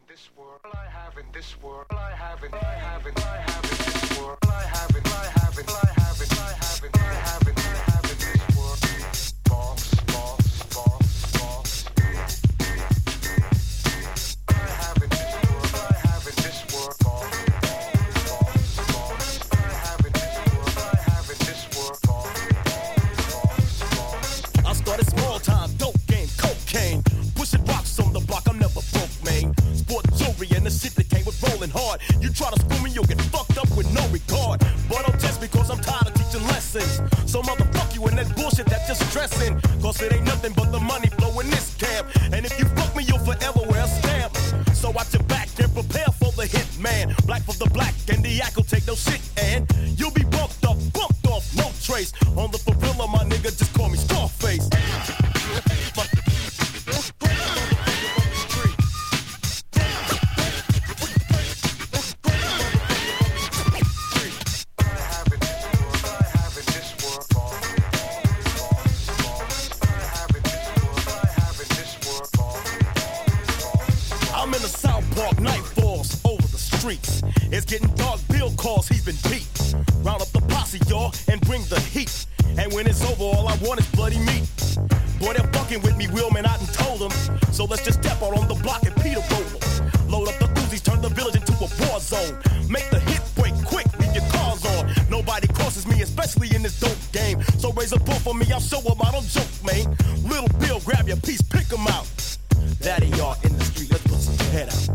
this world, all I have in this world, all I have in, all I have in, all I have in this world, all I have in, all I have in, all I have in, all I have in, all I have in, all I have in this world. Boss, boss, boss, boss. All I have in this world, all I have in this world, boss, boss, boss. All I have in this world, all I have in this world, boss, boss, boss. I started small time, dope game, cocaine. Pushing rocks on the block, I'm never broke, man. Sport jewelry and the shit that came with rolling hard. You try to school me, you'll get fucked up with no regard. But I'm just because I'm tired of teaching lessons. So motherfuck you and that bullshit that's just stressing. Cause it ain't nothing but the money flow in this camp. And if you fuck me, you'll forever wear a stamp. So watch your back and prepare for the hit, man. Black for the black and the act will take no shit. And you'll be bumped up, bumped off, no trace. On the gorilla, my nigga, just call me Scarface. I'm in the South Park, night falls over the streets. It's getting dark, Bill calls, he's been beat. Round up the posse, y'all, and bring the heat. And when it's over, all I want is bloody meat. Boy, they're fucking with me, Willman, I done told them. So let's just step out on the block and Peter roll them. Load up the Uzis, turn the village into a war zone. Make the hit break quick, leave your cars on. Nobody crosses me, especially in this dope game. So raise a bull for me, I'll show them I don't joke, man. Little Bill, grab your piece, pick 'em out. Daddy, y'all in the street, let's put some head out.